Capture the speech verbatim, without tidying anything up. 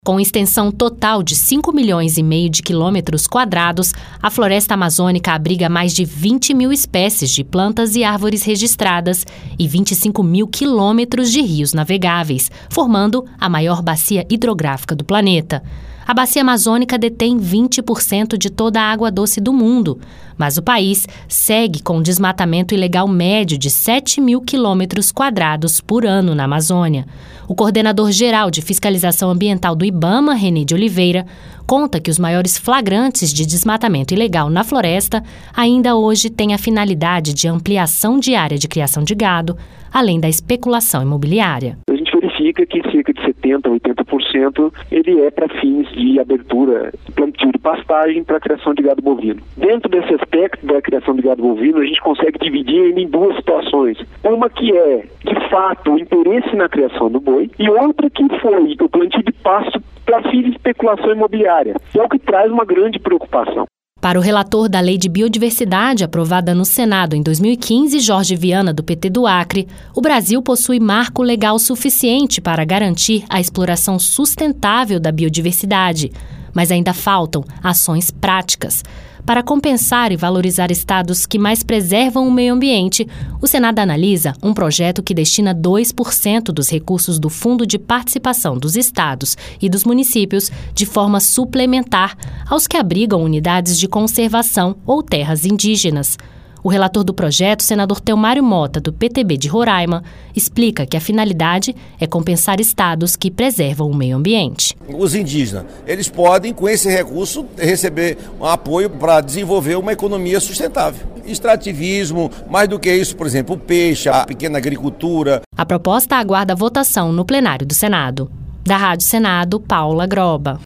Com extensão total de cinco milhões e meio de quilômetros quadrados, a floresta amazônica abriga mais de vinte mil espécies de plantas e árvores registradas e vinte e cinco mil quilômetros de rios navegáveis, formando a maior bacia hidrográfica do planeta. A bacia amazônica detém vinte por cento de toda a água doce do mundo, mas o país segue com um desmatamento ilegal médio de sete mil quilômetros quadrados por ano na Amazônia. O coordenador-geral de fiscalização ambiental do IBAMA, René de Oliveira, conta que os maiores flagrantes de desmatamento ilegal na floresta ainda hoje têm a finalidade de ampliação de área de criação de gado, além da especulação imobiliária. A gente verifica que cerca de setenta por cento, oitenta por cento ele é para fins de abertura, plantio de pastagem para a criação de gado bovino. Dentro desse aspecto da criação de gado bovino, a gente consegue dividir ele em duas situações. Uma que é, de fato, o interesse na criação do boi e outra que foi o plantio de pasto para fins de especulação imobiliária, que é o que traz uma grande preocupação. Para o relator da Lei de Biodiversidade, aprovada no Senado em dois mil e quinze, Jorge Viana, do P T do Acre, o Brasil possui marco legal suficiente para garantir a exploração sustentável da biodiversidade, mas ainda faltam ações práticas. Para compensar e valorizar estados que mais preservam o meio ambiente, o Senado analisa um projeto que destina dois por cento dos recursos do Fundo de Participação dos Estados e dos municípios de forma suplementar aos que abrigam unidades de conservação ou terras indígenas. O relator do projeto, senador Telmário Mota, do P T B de Roraima, explica que a finalidade é compensar estados que preservam o meio ambiente. Os indígenas, eles podem, com esse recurso, receber um apoio para desenvolver uma economia sustentável. Extrativismo, mais do que isso, por exemplo, o peixe, a pequena agricultura. A proposta aguarda votação no plenário do Senado. Da Rádio Senado, Paula Groba.